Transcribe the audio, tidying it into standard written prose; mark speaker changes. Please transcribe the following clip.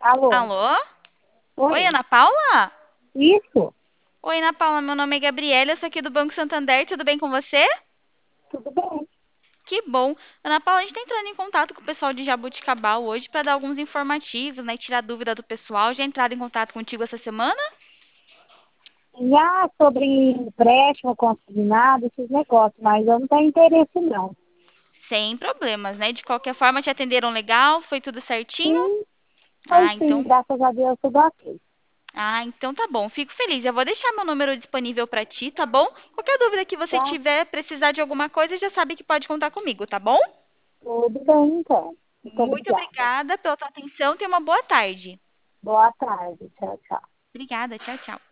Speaker 1: Alô?
Speaker 2: Alô? Oi,
Speaker 1: Oi?
Speaker 2: Ana Paula?
Speaker 1: Isso?
Speaker 2: Oi, Ana Paula, meu nome é Gabriela, eu sou aqui do Banco Santander, tudo bem com você?
Speaker 1: Tudo bem?
Speaker 2: Que bom. Ana Paula, a gente está entrando em contato com o pessoal de Jaboticabal hoje para dar alguns informativos, né, e tirar dúvida do pessoal. Já entraram em contato contigo essa semana?
Speaker 1: Já sobre empréstimo, consignado, esses negócios, mas eu não tenho interesse, não.
Speaker 2: Sem problemas, né? De qualquer forma, te atenderam legal? Foi tudo certinho?
Speaker 1: Sim, foi
Speaker 2: Ah,
Speaker 1: sim,
Speaker 2: então,
Speaker 1: graças a Deus, tudo ok.
Speaker 2: então tá bom. Fico feliz. Eu vou deixar meu número disponível para ti, tá bom? Qualquer dúvida que você
Speaker 1: Tá?
Speaker 2: tiver, precisar de alguma coisa, já sabe que pode contar comigo, tá bom?
Speaker 1: Tudo bem, então. Muito
Speaker 2: Muito
Speaker 1: obrigada.
Speaker 2: obrigada pela tua atenção. Tenha uma boa tarde.
Speaker 1: Boa tarde. Tchau, tchau.
Speaker 2: Obrigada. Tchau, tchau.